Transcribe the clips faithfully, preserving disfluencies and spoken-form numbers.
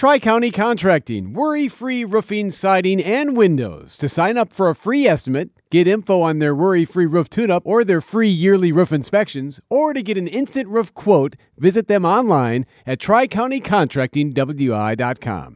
Tri-County Contracting, worry-free roofing, siding, and windows. To sign up for a free estimate, get info on their worry-free roof tune-up or their free yearly roof inspections, or to get an instant roof quote, visit them online at tri county contracting w i dot com.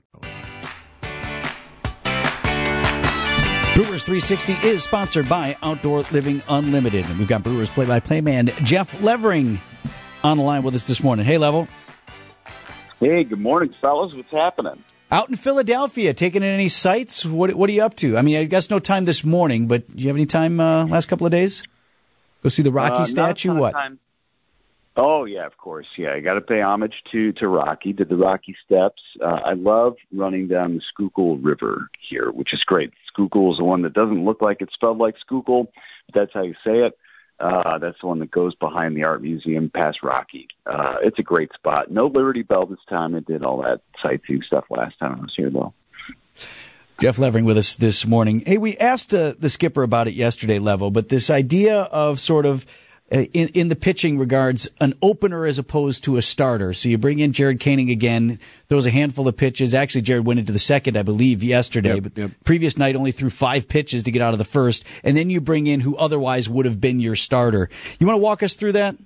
Brewers three sixty is sponsored by Outdoor Living Unlimited. And we've got Brewers play-by-play man Jeff Levering on the line with us this morning. Hey, Level. Hey, good morning, fellas. What's happening? Out in Philadelphia, taking in any sights? What What are you up to? I mean, I guess no time this morning, but do you have any time uh, last couple of days? Go see the Rocky uh, statue? What? Time. Oh, yeah, of course. Yeah, I got to pay homage to, to Rocky, did the Rocky Steps. Uh, I love running down the Schuylkill River here, which is great. Schuylkill is the one that doesn't look like it's spelled like Schuylkill, but that's how you say it. Uh, that's the one that goes behind the art museum past Rocky. Uh, it's a great spot. No Liberty Bell this time. I did all that sightseeing stuff last time I was here, though. Jeff Levering with us this morning. Hey, we asked uh, the skipper about it yesterday, Level, but this idea of sort of uh, in, in the pitching regards, an opener as opposed to a starter. So you bring in Jared Koenig again, throws a handful of pitches. Actually, Jared went into the second, I believe, yesterday. Yep, but yep. Previous night only threw five pitches to get out of the first. And then you bring in who otherwise would have been your starter. You want to walk us through that?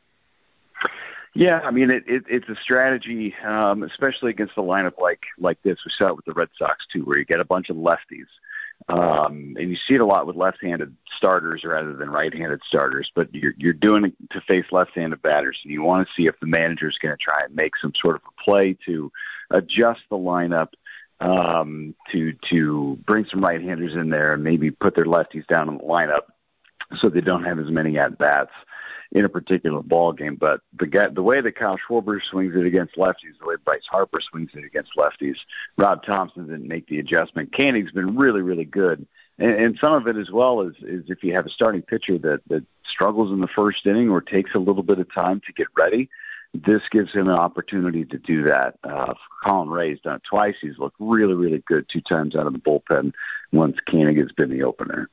Yeah, I mean, it, it, it's a strategy, um, especially against a lineup like like this. We saw it with the Red Sox, too, where you get a bunch of lefties. Um, and you see it a lot with left-handed starters rather than right-handed starters, but you're, you're doing it to face left-handed batters, and you want to see if the manager is going to try and make some sort of a play to adjust the lineup, um, to to bring some right-handers in there and maybe put their lefties down in the lineup so they don't have as many at-bats in a particular ball game. But the guy, the way that Kyle Schwarber swings it against lefties, the way Bryce Harper swings it against lefties, Rob Thompson didn't make the adjustment. Koenig's been really, really good. And, and some of it as well is, is if you have a starting pitcher that, that struggles in the first inning or takes a little bit of time to get ready, this gives him an opportunity to do that. Uh, Colin Ray's done it twice. He's looked really, really good two times out of the bullpen once Koenig has been the opener.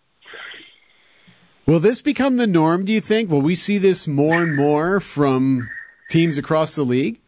Will this become the norm, do you think? Will we see this more and more from teams across the league?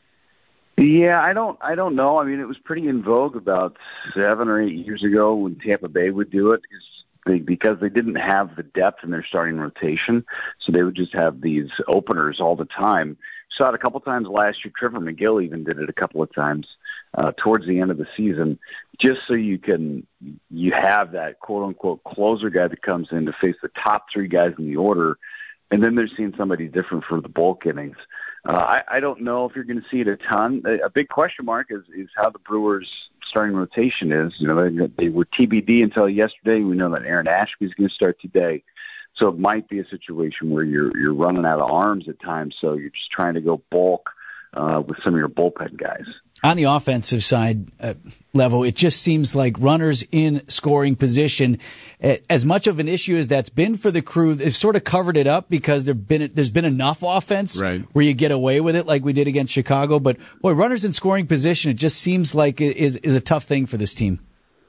Yeah, I don't I don't know. I mean, it was pretty in vogue about seven or eight years ago when Tampa Bay would do it because they, because they didn't have the depth in their starting rotation, so they would just have these openers all the time. Saw it a couple times last year. Trevor McGill even did it a couple of times uh, towards the end of the season, just so you can you have that quote unquote closer guy that comes in to face the top three guys in the order, and then they're seeing somebody different for the bulk innings. Uh, I, I don't know if you're going to see it a ton. A, a big question mark is, is how the Brewers' starting rotation is. You know, they, they were T B D until yesterday. We know that Aaron Ashby is going to start today. So it might be a situation where you're you're running out of arms at times, so you're just trying to go bulk uh, with some of your bullpen guys. On the offensive side, uh, Level, it just seems like runners in scoring position, uh, as much of an issue as that's been for the Crew, they've sort of covered it up because there've been there's been enough offense right. where you get away with it, like we did against Chicago. But boy, runners in scoring position, it just seems like it is is a tough thing for this team.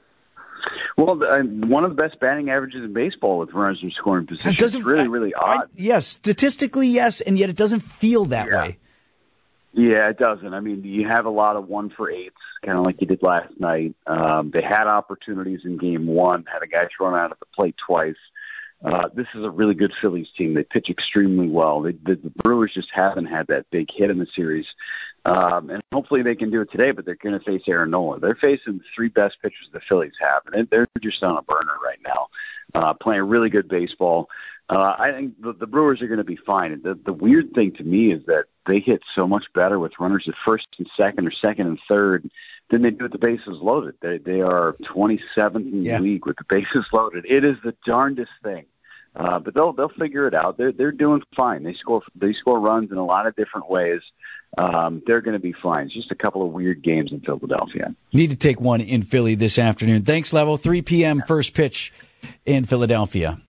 Well, uh, one of the best batting averages in baseball with runners in scoring position. It's really, really odd. I, yes, statistically, yes, and yet it doesn't feel that yeah. way. Yeah, it doesn't. I mean, you have a lot of one for eights, kind of like you did last night. Um, they had opportunities in game one, had a guy thrown out at the plate twice. Uh, this is a really good Phillies team. They pitch extremely well. They, the, the Brewers just haven't had that big hit in the series. Um, and hopefully they can do it today, but they're going to face Aaron Nola. They're facing the three best pitchers the Phillies have, and they're just on a burner right now, uh, playing really good baseball. Uh, I think the, the Brewers are going to be fine. The, the weird thing to me is that they hit so much better with runners at first and second or second and third than they do with the bases loaded. They, they are twenty-seventh in yeah. the league with the bases loaded. It is the darndest thing. Uh, but they'll they'll figure it out. They're they're doing fine. They score they score runs in a lot of different ways. Um, they're going to be fine. It's just a couple of weird games in Philadelphia. Need to take one in Philly this afternoon. Thanks, Level. three p.m. first pitch in Philadelphia.